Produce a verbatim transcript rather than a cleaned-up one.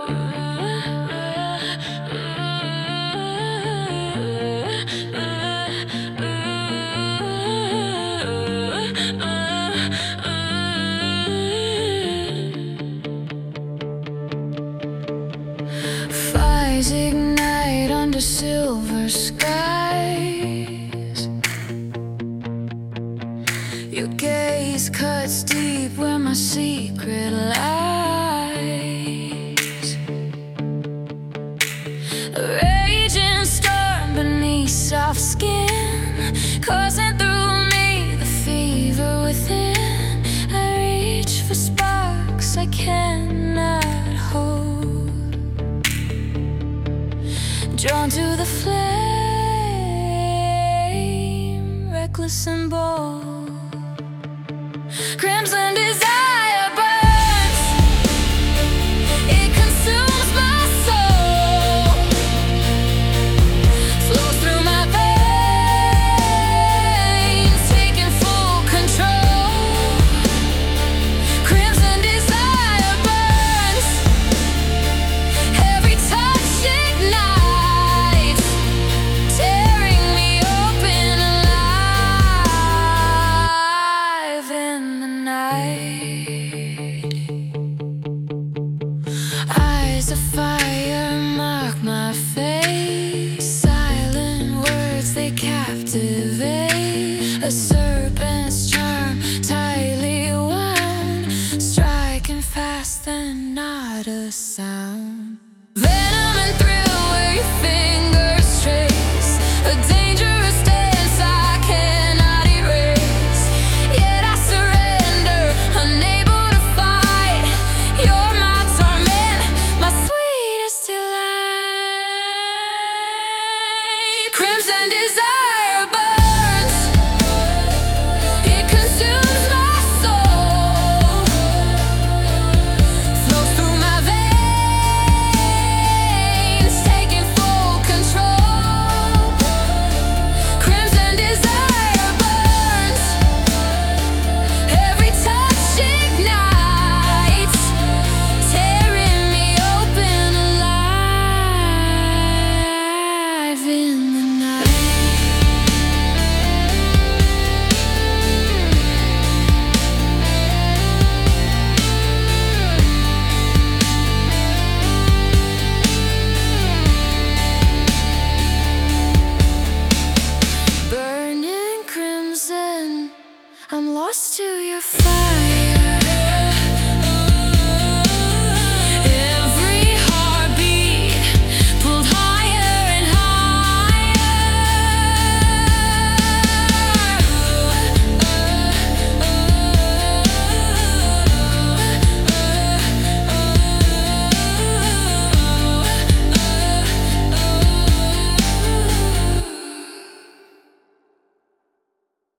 Fires ignite under silver skies. Your gaze cuts deep where my secret lies. A raging storm beneath soft skin, coursing through me, the fever within. I reach for sparks I cannot hold, drawn to the flame, reckless and bold. Crimson desire burns, it consumes my soul, flows through my veins, taking full control. Crimson desire burns, every touch ignites, tearing me open alive in the night. Eyes of fire mark my face, silent words they captivate. A serpent's charm, tightly wound, striking fast and not a sound. Venom